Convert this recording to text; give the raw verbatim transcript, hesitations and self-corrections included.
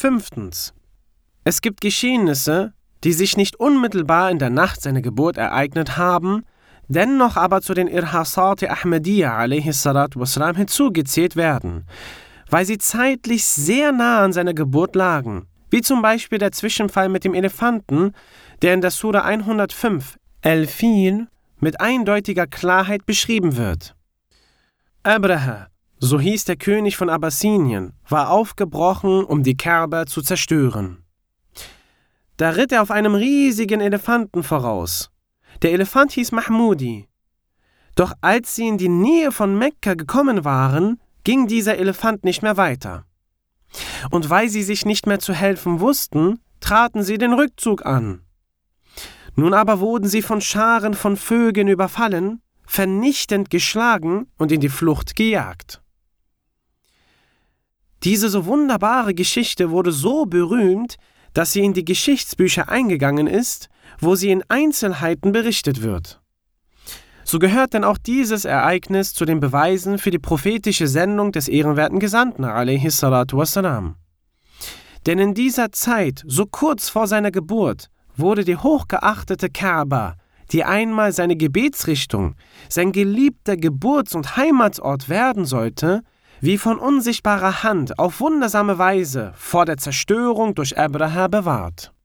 Fünftens. Es gibt Geschehnisse, die sich nicht unmittelbar in der Nacht seiner Geburt ereignet haben, dennoch aber zu den Irhasat Ahmadiyya alaihi salatu wassalam hinzugezählt werden, weil sie zeitlich sehr nah an seiner Geburt lagen, wie zum Beispiel der Zwischenfall mit dem Elefanten, der in der Sura hundertfünf, El-Fil, mit eindeutiger Klarheit beschrieben wird. Abraha, so hieß der König von Abassinien, war aufgebrochen, um die Kaaba zu zerstören. Da ritt er auf einem riesigen Elefanten voraus. Der Elefant hieß Mahmudi. Doch als sie in die Nähe von Mekka gekommen waren, ging dieser Elefant nicht mehr weiter. Und weil sie sich nicht mehr zu helfen wussten, traten sie den Rückzug an. Nun aber wurden sie von Scharen von Vögeln überfallen, vernichtend geschlagen und in die Flucht gejagt. Diese so wunderbare Geschichte wurde so berühmt, dass sie in die Geschichtsbücher eingegangen ist, wo sie in Einzelheiten berichtet wird. So gehört denn auch dieses Ereignis zu den Beweisen für die prophetische Sendung des ehrenwerten Gesandten alaihi salatu wassalam. Denn in dieser Zeit, so kurz vor seiner Geburt, wurde die hochgeachtete Kaaba, die einmal seine Gebetsrichtung, sein geliebter Geburts- und Heimatsort werden sollte, wie von unsichtbarer Hand auf wundersame Weise vor der Zerstörung durch Abraha bewahrt.